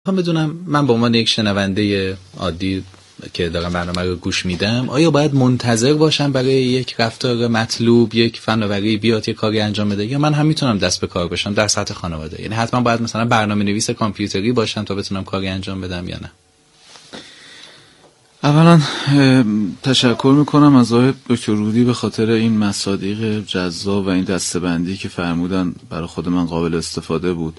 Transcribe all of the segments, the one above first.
میخوام بدونم من به عنوان یک شنونده عادی که دارم برنامه رو گوش میدم، آیا باید منتظر باشم برای یک رفتار مطلوب یک فناوری بیاد یک کاری انجام بده، یا من هم میتونم دست به کار بشم در سطح خانواده؟ یعنی حتما باید مثلا برنامه نویس کامپیوتری باشم تا بتونم کاری انجام بدم یا نه؟ اولا تشکر میکنم از آقای دکتر رودی به خاطر این مصادیق جذاب و این دسته‌بندی که فرمودن، برای خود من قابل استفاده بود.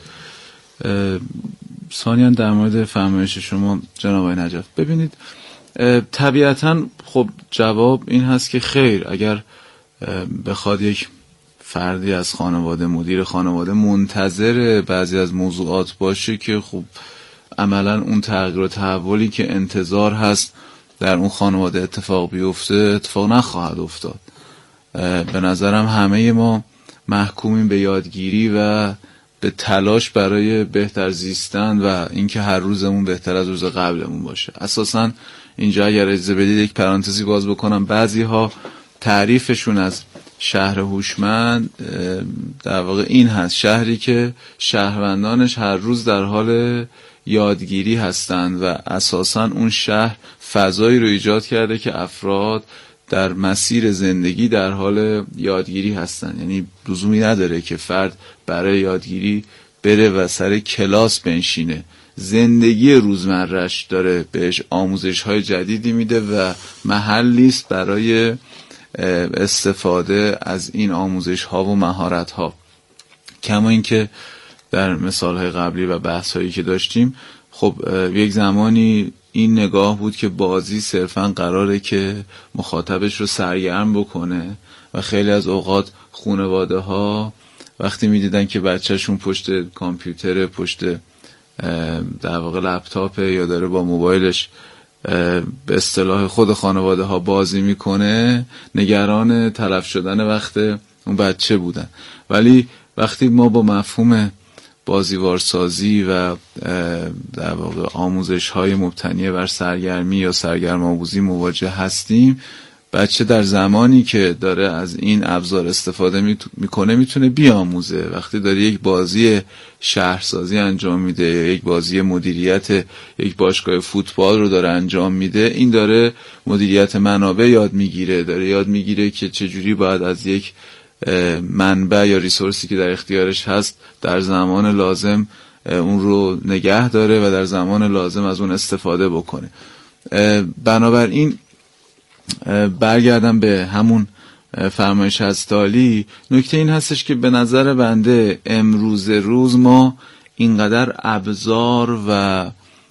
ثانیاً در مورد فرمایش شما جناب آقای نجف، ببینید طبیعتاً خب جواب این هست که خیر، اگر بخواد یک فردی از خانواده، مدیر خانواده منتظر بعضی از موضوعات باشه که خب عملاً اون تغییر و تحولی که انتظار هست در اون خانواده اتفاق بیفته اتفاق نخواهد افتاد. به نظرم همه ما محکومیم به یادگیری و به تلاش برای بهتر زیستن و اینکه هر روزمون بهتر از روز قبلمون باشه. اساساً اینجا اگر اجازه بدید یک پرانتزی باز بکنم، بعضی ها تعریفشون از شهر هوشمند در واقع این هست: شهری که شهروندانش هر روز در حال یادگیری هستند و اساساً اون شهر فضایی رو ایجاد کرده که افراد در مسیر زندگی در حال یادگیری هستن. یعنی لزومی نداره که فرد برای یادگیری بره و سر کلاس بنشینه، زندگی روزمره‌اش داره بهش آموزش‌های جدیدی میده و محلی است برای استفاده از این آموزش‌ها و مهارت‌ها. کما اینکه در مثال‌های قبلی و بحث‌هایی که داشتیم، خب یک زمانی این نگاه بود که بازی صرفاً قراره که مخاطبش رو سرگرم بکنه و خیلی از اوقات خانواده ها وقتی میدیدن که بچهشون پشت کامپیوتر، پشت در واقع لپتاپ یا داره با موبایلش به اصطلاح خود خانواده ها بازی میکنه، نگران تلف شدن وقت اون بچه بودن. ولی وقتی ما با مفهوم بازیوارسازی و در واقع آموزش‌های مبتنی بر سرگرمی یا سرگرم‌آموزی مواجه هستیم، بچه در زمانی که داره از این ابزار استفاده میکنه میتونه بیاموزه. وقتی داره یک بازی شهرسازی انجام میده یا یک بازی مدیریت یک باشگاه فوتبال رو داره انجام میده، این داره مدیریت منابع یاد میگیره، داره یاد میگیره که چجوری باید از یک منبع یا ریسورسی که در اختیارش هست در زمان لازم اون رو نگه داره و در زمان لازم از اون استفاده بکنه. بنابراین برگردم به همون فرمایش هستالی، نکته این هستش که به نظر بنده امروز روز ما اینقدر ابزار و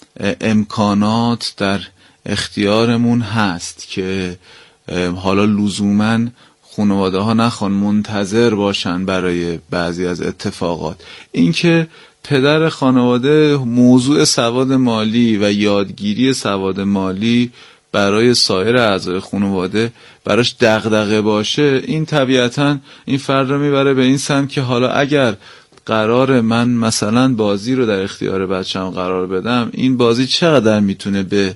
امکانات در اختیارمون هست که حالا لزوماً خانواده ها نخوان منتظر باشن برای بعضی از اتفاقات. اینکه پدر خانواده موضوع سواد مالی و یادگیری سواد مالی برای سایر اعضای خانواده براش دغدغه باشه، این طبیعتاً این فرد رو میبره به این سمت که حالا اگر قرار من مثلا بازی رو در اختیار بچه‌م قرار بدم، این بازی چقدر میتونه به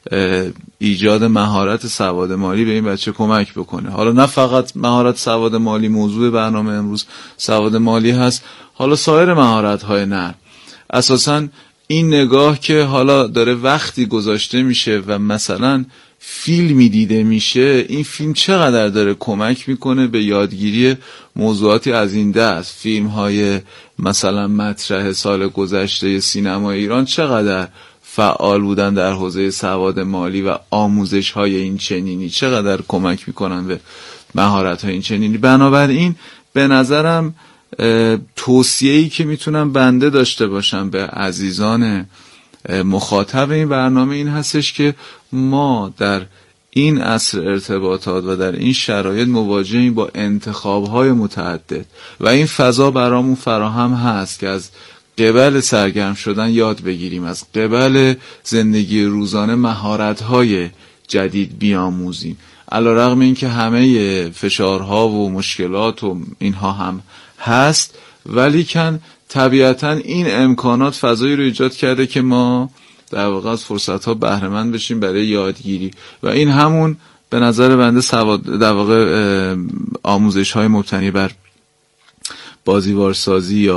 ایجاد مهارت سواد مالی به این بچه کمک بکنه. حالا نه فقط مهارت سواد مالی موضوع برنامه امروز سواد مالی هست، حالا سایر مهارت های نرم. اساساً این نگاه که حالا داره وقتی گذاشته میشه و مثلا فیلمی دیده میشه، این فیلم چقدر داره کمک میکنه به یادگیری موضوعاتی از این دست. فیلم های مثلا مطرح سال گذشته سینما ایران چقدر فعال بودن در حوزه سواد مالی و آموزش های این چنینی، چقدر کمک میکنن به مهارت های این چنینی. بنابراین به نظرم توصیه‌ای که میتونم بنده داشته باشم به عزیزان مخاطب این برنامه این هستش که ما در این عصر ارتباطات و در این شرایط مواجهیم با انتخاب‌های متعدد و این فضا برامون فراهم هست که از قبل سرگرم شدن یاد بگیریم، از قبل زندگی روزانه مهارت‌های جدید بیاموزیم. علیرغم اینکه همه فشارها و مشکلات و اینها هم هست، ولی کن طبیعتاً این امکانات فضایی رو ایجاد کرده که ما در واقع از فرصت‌ها بهره مند بشیم برای یادگیری و این همون به نظر بنده سواد در واقع آموزش‌های مبتنی بر بازیوارسازی یا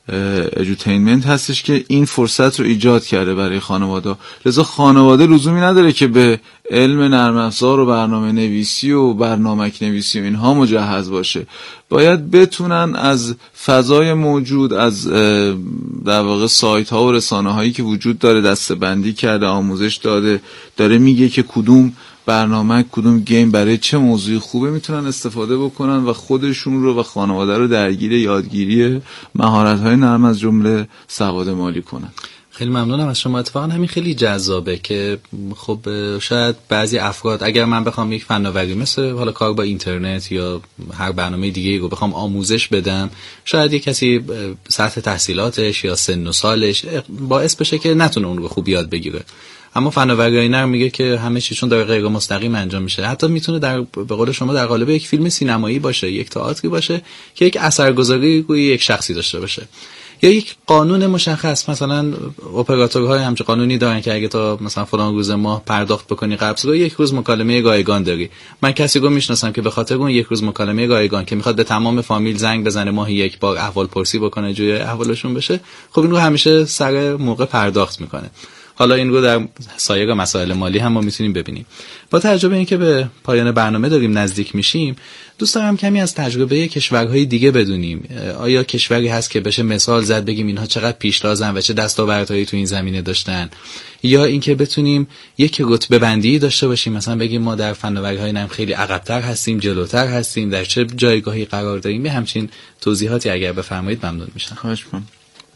ادوتینمنت هستش که این فرصت رو ایجاد کرده برای خانواده. لذا خانواده لزومی نداره که به علم نرم افزار و برنامه نویسی و برنامک نویسی و اینها مجهز باشه. باید بتونن از فضای موجود، از در واقع سایت ها و رسانه هایی که وجود داره دسته‌بندی کرده، آموزش داده، داره میگه که کدوم برنامه کدوم گیم برای چه موضوعی خوبه، میتونن استفاده بکنن و خودشون رو و خانواده رو درگیر یادگیری مهارت‌های نرم از جمله سواد مالی کنن. خیلی ممنونم از شما. اتفاقا همین خیلی جذابه که خب شاید بعضی افراد اگر من بخوام یک فناوری مثل حالا کار با اینترنت یا هر برنامه دیگه‌ای رو بخوام آموزش بدم، شاید یک کسی سطح تحصیلاتش یا سن و سالش باعث بشه که نتونه اون رو خوب یاد بگیره. اما فناوری نرم میگه که همه چیشون در غیر مستقیم انجام میشه. حتی میتونه به قول شما در قالب یک فیلم سینمایی باشه، یک تئاتری باشه که یک اثرگذاری روی یک شخصی داشته باشه. یا یک قانون مشخص، مثلا اپراتورهای همچه قانونی دارن که اگه تا مثلا فلان روز ماه پرداخت بکنی قبض رو، یک روز مکالمه رایگان داری. من کسی رو میشناسم که به خاطر اون یک روز مکالمه رایگان که میخواد به تمام فامیل زنگ بزنه، ماهی یک بار احوال پرسی بکنه، جوی احوالشون بشه، خب این رو همیشه سر موقع پرداخت میکنه. حالا این رو در سایر مسائل مالی هم ما میتونیم ببینیم. با توجه به اینکه به پایان برنامه داریم نزدیک میشیم، دوست دارم کمی از تجربه کشورهای دیگه بدونیم. آیا کشوری هست که بشه مثال زد بگیم اینها چقدر پیشتازن و چه دستاوردهایی تو این زمینه داشتن، یا اینکه بتونیم یک رتبه بندی داشته باشیم، مثلا بگیم ما در فناوری‌های نرم خیلی عقب‌تر هستیم، جلوتر هستیم، در چه جایگاهی قرار داریم؟ همچین توضیحاتی اگر بفرمایید ممنون میشم. خواهش می‌کنم.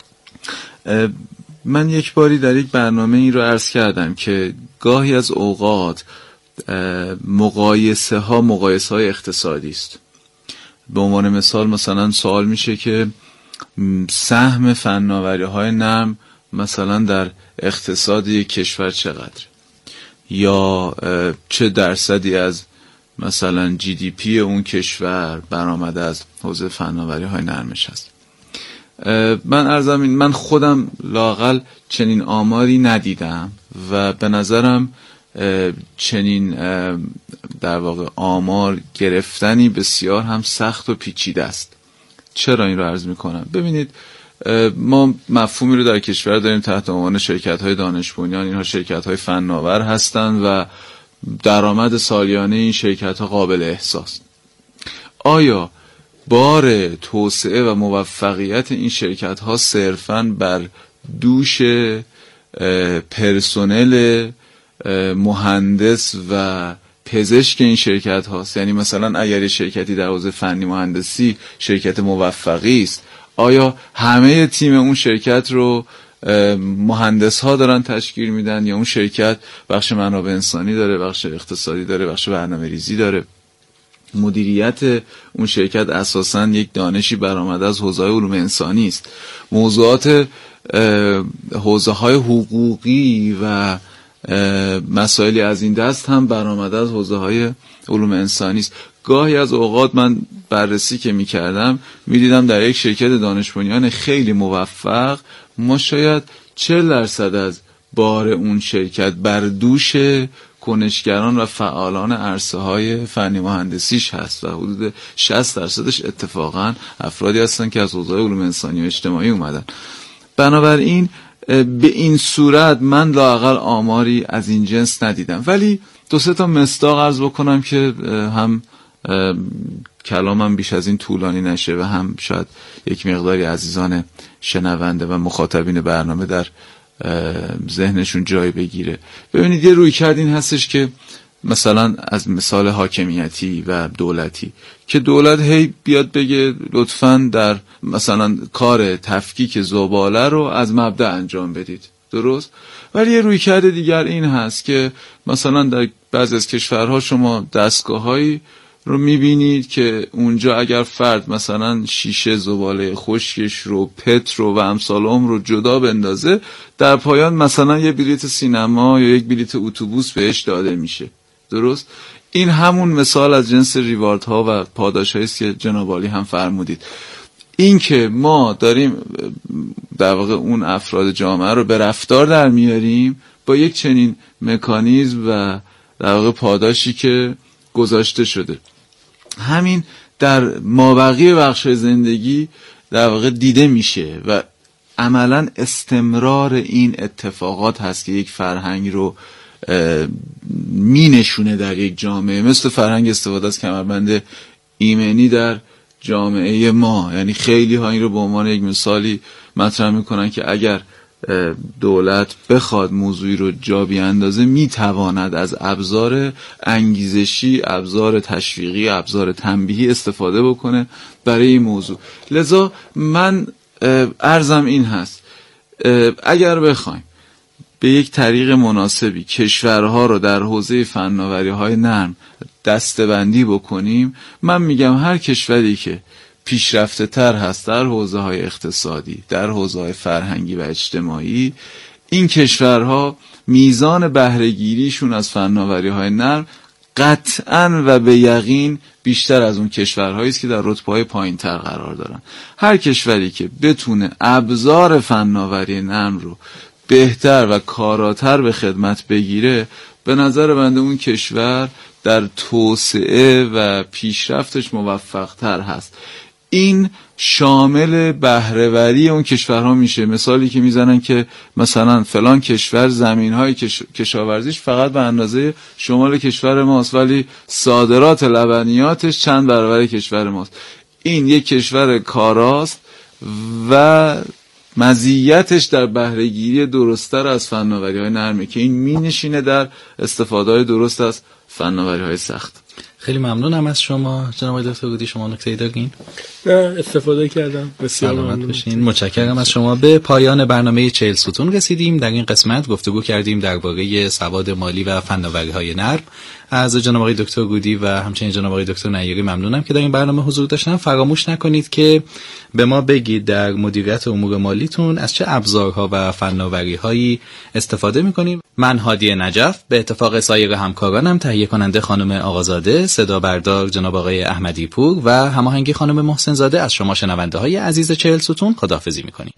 من یک باری در یک برنامه این رو عرض کردم که گاهی از اوقات مقایسه های اقتصادی است. به عنوان مثال مثلا سوال میشه که سهم فناوری های نرم مثلا در اقتصاد یک کشور چقدر، یا چه درصدی از مثلا جی دی پی اون کشور برآمده از حوزه فناوری های نرمش هست. من عرضم این، من خودم لااقل چنین آماری ندیدم و به نظرم چنین در واقع آمار گرفتنی بسیار هم سخت و پیچیده است. چرا این رو عرض میکنم؟ ببینید، ما مفهومی رو در کشور داریم تحت عنوان شرکت‌های دانش بنیان. اینها شرکت‌های فناور هستند و درآمد سالیانه این شرکت‌ها قابل احساس. آیا بار توسعه و موفقیت این شرکت‌ها صرفاً بر دوش پرسنل مهندس و پزشک این شرکت هاست؟ یعنی مثلا اگر یه شرکتی در حوزه فنی مهندسی شرکت موفقی است، آیا همه تیم اون شرکت رو مهندس ها دارن تشکیل میدن، یا اون شرکت بخش منابع انسانی داره، بخش اقتصادی داره، بخش برنامه ریزی داره؟ مدیریت اون شرکت اساساً یک دانشی برآمده از حوزه علوم انسانی است. موضوعات حوزه های حقوقی و مسائلی از این دست هم برآمده از حوزه های علوم انسانی است. گاهی از اوقات من بررسی که می‌کردم می‌دیدم در یک شرکت دانش بنیان خیلی موفق ما شاید 40% از بار اون شرکت بر دوش کنشگران و فعالان عرصه های فنی مهندسیش هست و حدود 60%ش اتفاقا افرادی هستن که از حوزه علوم انسانی و اجتماعی اومدن. بنابراین به این صورت من لااقل آماری از این جنس ندیدم، ولی دو سه تا مصداق عرض بکنم که هم کلامم بیش از این طولانی نشه و هم شاید یک مقداری عزیزان شنونده و مخاطبین برنامه در ذهنشون جای بگیره. ببینید، یه رویکرد این هستش که مثلا از مثال حاکمیتی و دولتی که دولت هی بیاد بگه لطفاً در مثلا کار تفکیک زباله رو از مبدأ انجام بدید، درست؟ ولی یه رویکرد دیگر این هست که مثلا در بعضی از کشورها شما دستگاه‌هایی رو میبینید که اونجا اگر فرد مثلا شیشه زباله خشکش رو، پت رو و امثال رو جدا بندازه، در پایان مثلا یه بلیت سینما یا یک بلیت اتوبوس بهش داده میشه، درست؟ این همون مثال از جنس ریواردها و پاداش‌هایی است که جناب عالی هم فرمودید. این که ما داریم در واقع اون افراد جامعه رو به رفتار در میاریم با یک چنین مکانیزم و در واقع پاداشی که گذاشته شده. همین در مابقی بخش زندگی در واقع دیده میشه و عملا استمرار این اتفاقات هست که یک فرهنگ رو می نشونه در یک جامعه. مثل فرهنگ استفاده از کمربند ایمنی در جامعه ما، یعنی خیلی ها این رو به عنوان یک مثالی مطرح میکنن که اگر دولت بخواد موضوعی رو جا بیاندازه میتواند از ابزار انگیزشی، ابزار تشویقی، ابزار تنبیهی استفاده بکنه برای این موضوع. لذا من عرضم این هست اگر بخوایم به یک طریق مناسبی کشورها رو در حوزه فناوری‌های نرم دسته‌بندی بکنیم، من میگم هر کشوری که پیشرفته تر هست در حوزه های اقتصادی، در حوزه های فرهنگی و اجتماعی، این کشورها میزان بهره‌گیریشون از فناوری‌های نرم قطعاً و به یقین بیشتر از اون کشورهایی است که در رتبه‌های پایین‌تر قرار دارن. هر کشوری که بتونه ابزار فناوری نرم رو بهتر و کاراتر به خدمت بگیره، به نظر بنده اون کشور در توسعه و پیشرفتش موفق‌تر هست. این شامل بهره‌وری اون کشورها میشه. مثالی که میزنن که مثلا فلان کشور زمین‌های کشاورزیش فقط به اندازه شمال کشور ماست ولی صادرات لبنیاتش چند برابر کشور ماست. این یک کشور کاراست و مزیتش در بهره‌گیری درست‌تر از فناوری‌های نرمه که این مینشینه در استفاده‌های درست از فناوری‌های سخت. خیلی ممنونم از شما جناب دکتر گودی. شما نکته‌ای دارین؟ نه، استفاده کردم. بسیار ممنون. متشکرم از شما. به پایان برنامه 40 ستون رسیدیم. در این قسمت گفتگو کردیم درباره سواد مالی و فناوری‌های نرم. از جناب آقای دکتر گودی و همچنین جناب آقای دکتر نیاری ممنونم که در این برنامه حضور داشتن. فراموش نکنید که به ما بگید در مدیریت امور مالیتون از چه ابزارها و فناوری‌هایی استفاده می‌کنید. من هادی نجف به اتفاق سایر همکارانم، تهیه کننده خانم آقازاده، صدا بردار جناب آقای احمدی پور و هماهنگی خانم محسن زاده، از شما شنونده‌های عزیز 40 ستون خداحافظی می‌کنیم.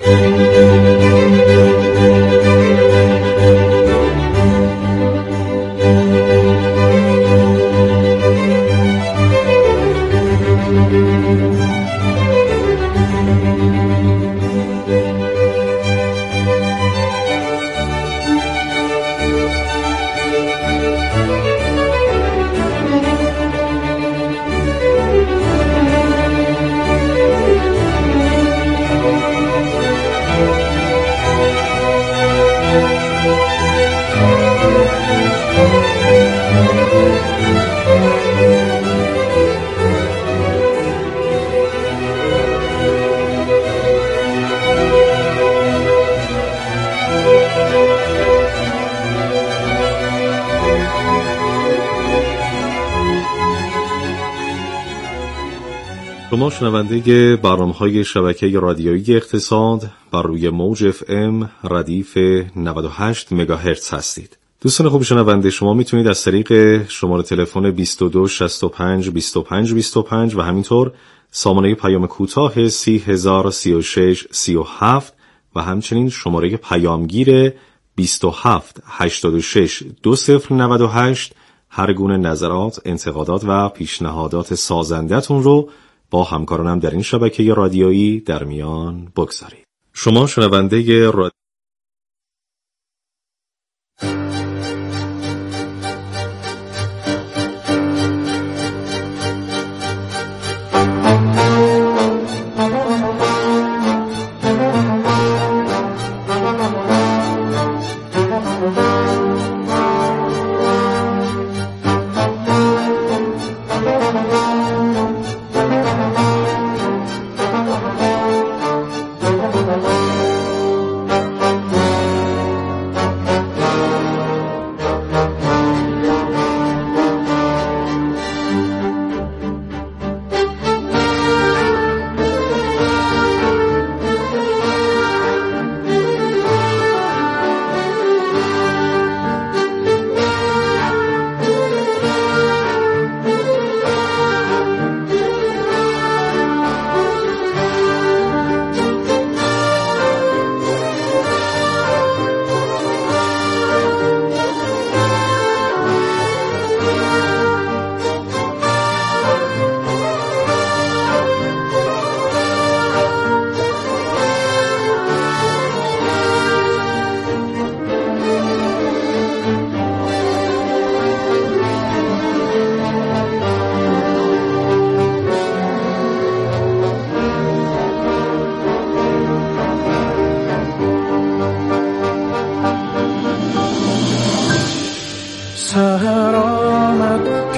شما شنونده برنامه‌های شبکه رادیویی اقتصاد بر روی موج FM ردیف 98 مگاهرتز هستید. دوستان خوب شنونده، شما میتونید از طریق شماره تلفن 22 65 25 25 و همینطور سامانه پیام کوتاه 3036 37 و همچنین شماره پیامگیر 27 86 2098 هر گونه نظرات، انتقادات و پیشنهادات سازنده‌تون رو با همکارانم در این شبکه رادیویی در میان بگذارید. شما شنونده رادیو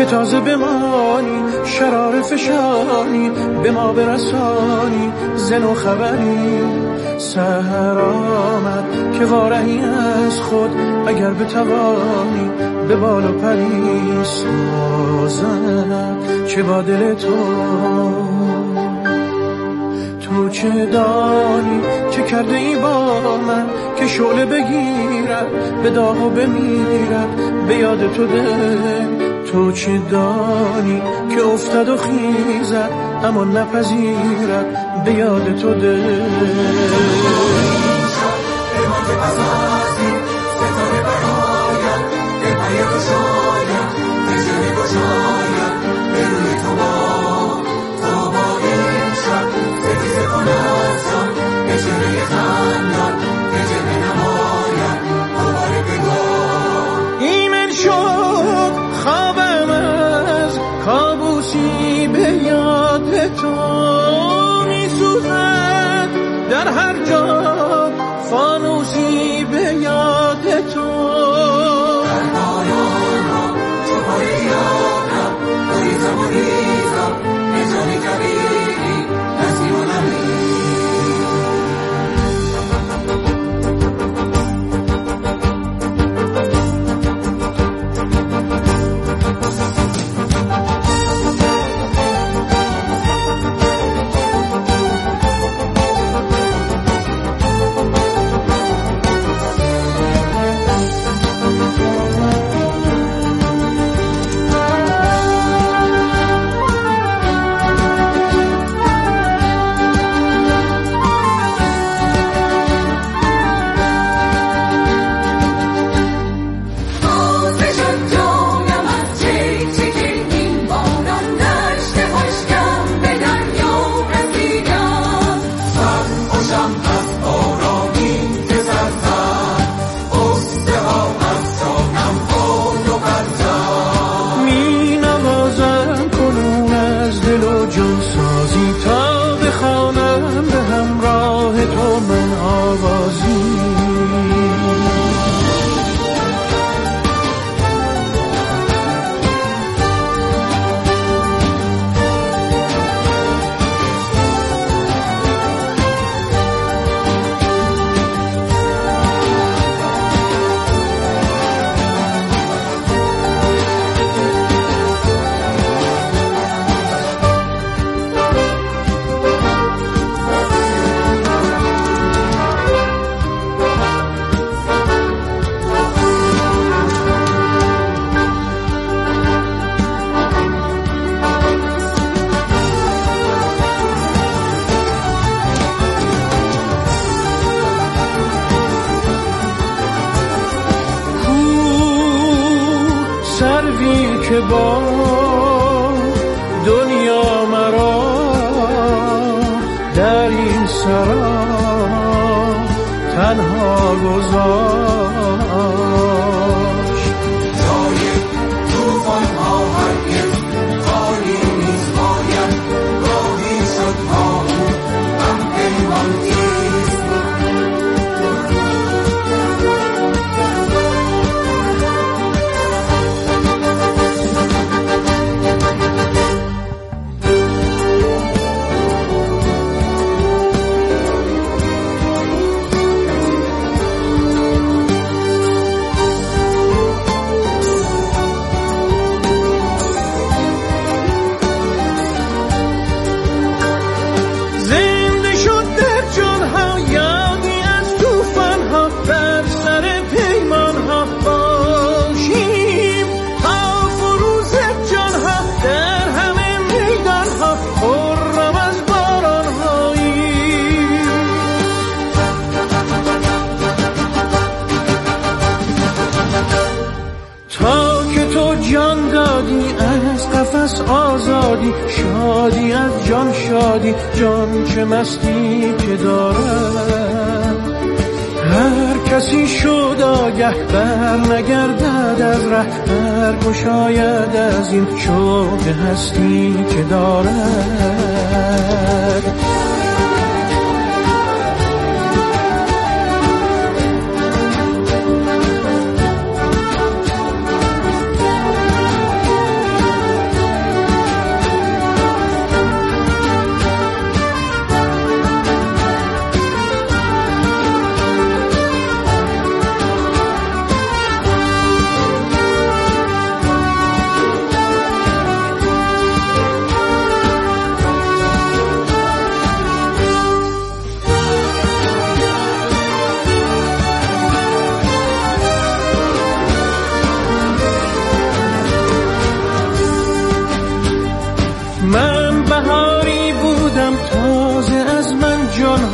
که تازه بمانی، شرار فشانی به ما برسانی، زن و خبری. سحر آمد که وارهی از خود اگر بتوانی، به بال و پری سازد چه با دل تو چه دانی چه کرده ای با من که شعله بگیرد به داغ و بمیرد به یاد تو دل. تو چه دانی که افتد و خیزد اما نپذیرد به یاد تو دل. ایمن شد خوابم از کابوسی به یاد تو میسوزد، در هر جا فانوسی به یاد تو. در پایان ها چوبای یادم ریزم و ریزم نجانی کبیری نزدیم و نمی. که با دنیا مرا در این سرا تنها گذاشت. جای توفان ها هرگز خالی نیست، باید راهی شد همون هم پیمان نیست. آزادی شادی از جان شادی، جان چه مستی که دارد. هر کسی شد آگه بر نگردد از ره، برگشاید از این شوق هستی که دارد.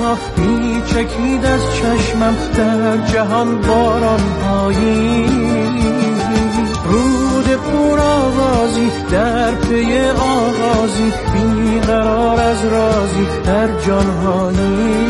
ها می چکید از چشمم در جهان باران هایی رود پر آوازی در پی آغازی بی قرار از رازی در جانهایی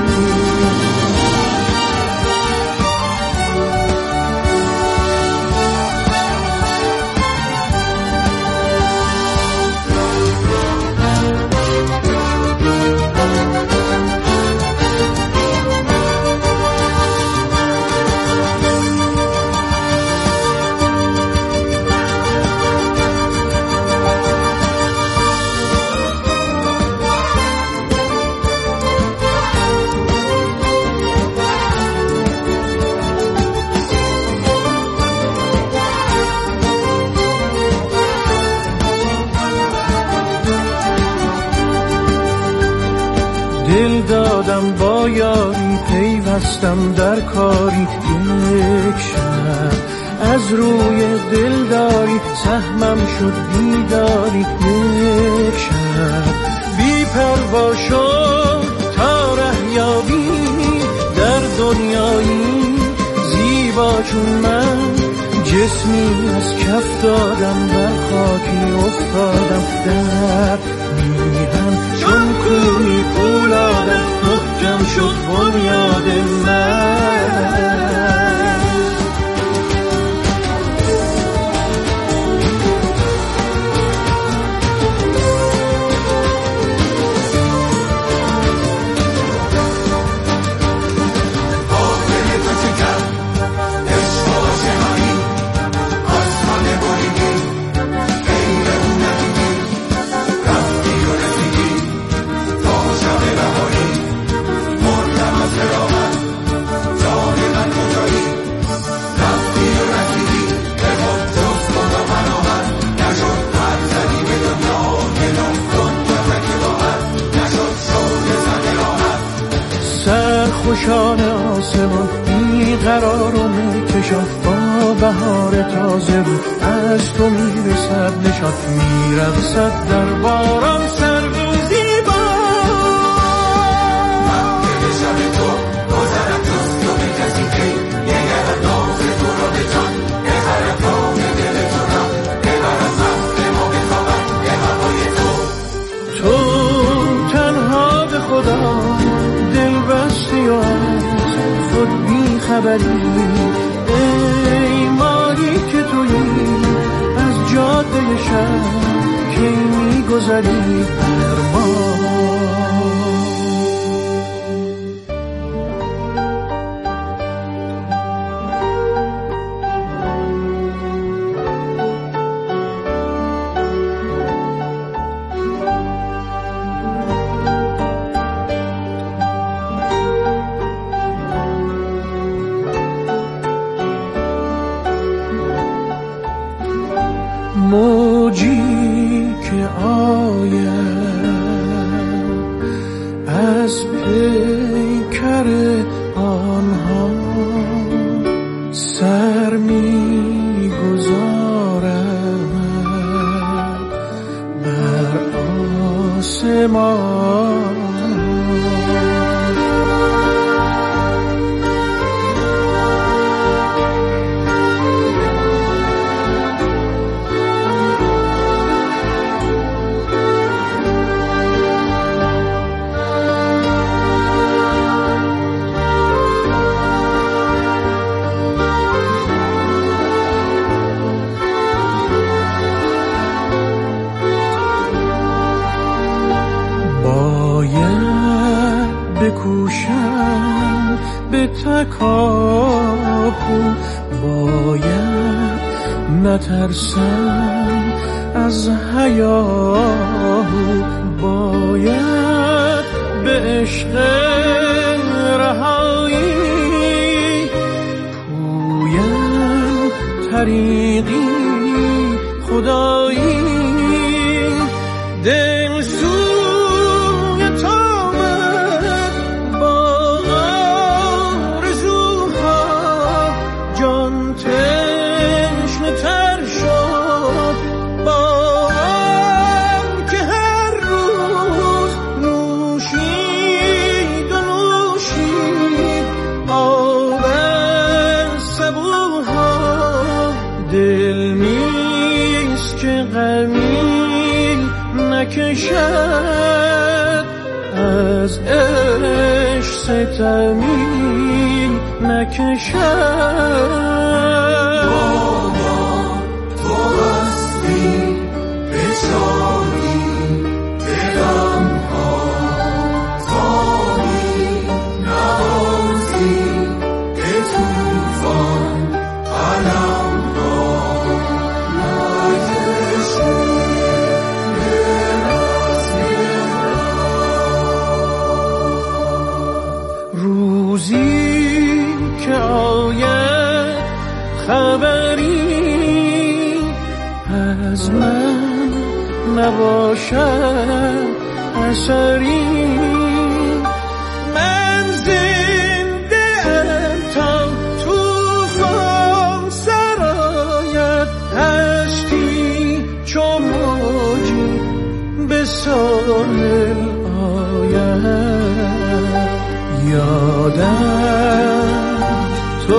دل دادم با یاری پیوستم در کاری یک شب از روی دلداری سهمم شد بیداری یک شب بی پروا شد تا ره یابی در دنیایی زیبا چون من جسمی از کف دادم بر خاکی افتادم در میهم چون کوی فولادم محکم شد بنیاد من خوشان آسمان بیقرار و میکشان با بهار تازه رو از تو میرسد نشان میرقصد در باران سرو زیبا من که شب تو گذرم دوست تو به کسی که نگرد ناز تو را به جان بخرم کام دل تو را ببرم من ما بخواهم به هوای تو تنها به خدا دل بستی و از خود بی خبری ای ماری که تویی از جاده شب که می گذری بر ما موجی که آید از پیکر آنها سر می گذارد بر آسمان بکوشم به تکاپو باید نترسم از حیاهو باید به عشق رهایی پویم طریقی خدایی دل سوی تامد با آرزوها جان تشنه تر شد باهم که هر روز نوشید و دل نیست که غمی نکشد، از عشق ستمی نکشد. بابا تو هستی بشانی دلم ها، تانی نوازی به توفان علم ها، نکشی دل از روزی که آید خبری از من نباشد اثری، من زنده ام تا توفان سرآید، هستی چو موجی به ساحل آید. یادم تو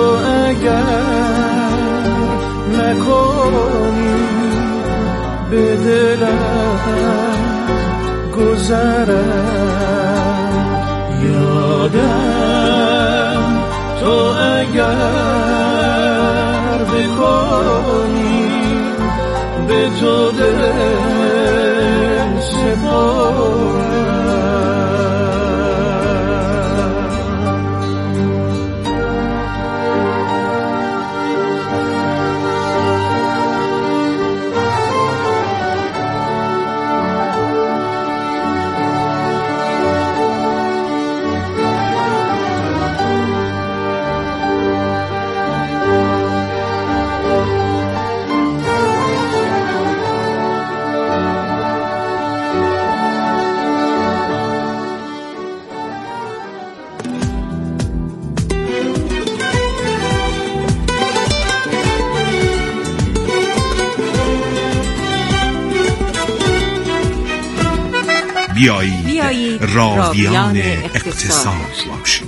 اگر نکنی به دلم گذرد، یادم تو اگر بکنی به تو دل سپارم. بیایید راویان اقتصاد باشید.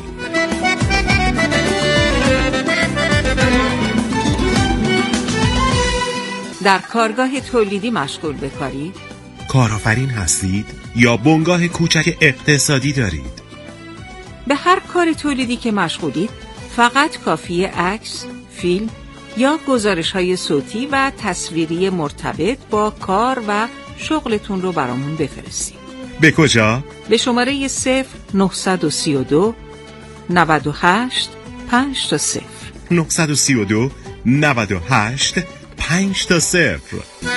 در کارگاه تولیدی مشغول به کارید؟ کارآفرین هستید یا بنگاه کوچک اقتصادی دارید؟ به هر کار تولیدی که مشغولید فقط کافیه عکس، فیلم یا گزارش‌های صوتی و تصویری مرتبط با کار و شغلتون رو برامون بفرستید. به کجا؟ به شماره 0932 98 5 تا 0 932 98 5 تا 0.